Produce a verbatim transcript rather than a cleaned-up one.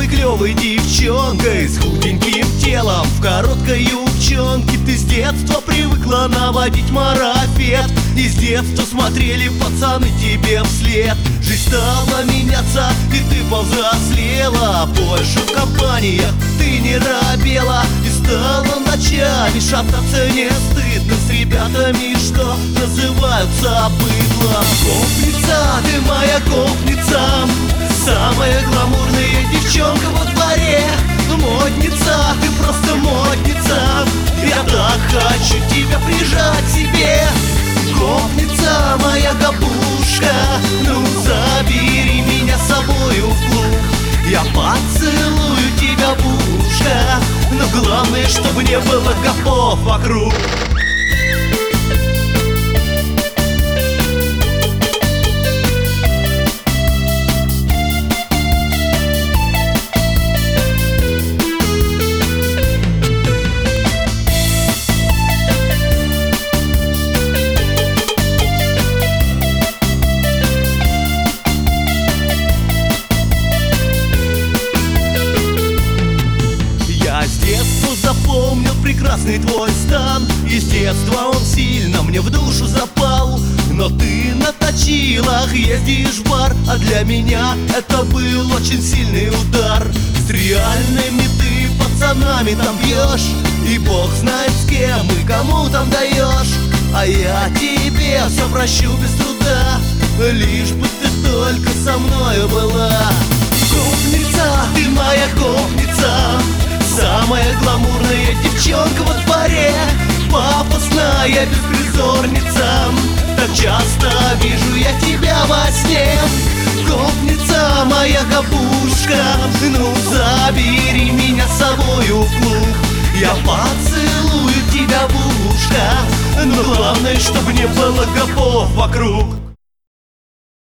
самой клевой девчонкой с худеньким телом в короткой юбчонке. Ты с детства привыкла наводить марафет, и с детства смотрели пацаны тебе вслед. Жизнь стала меняться, и ты повзрослела, больше в компаниях ты не робела, и стала ночами шататься не стыдно с ребятами, что называются быдлом. Гопница, ты моя гопница, самая гламурная девчонка во дворе. Модница, ты просто модница, я так хочу тебя прижать к себе. Гопница, моя гопушка, ну забери меня с собою в клуб. Я поцелую тебя в ушко, но главное, чтобы не было гопов вокруг. Запомнил прекрасный твой стан, и с детства он сильно мне в душу запал. Но ты на точилах ездишь в бар, а для меня это был очень сильный удар. С реальными ты пацанами там бьешь, и бог знает с кем и кому там даешь. А я тебе все прощу без труда, лишь бы ты только со мною была. Гопница, ты моя гопница, самая гламурная девчонка во дворе. Пафосная беспризорница, так часто вижу я тебя во сне. Гопница, моя гопушка, ну забери меня с собою в клуб. Я поцелую тебя в ушко, но главное, чтобы не было гопов вокруг.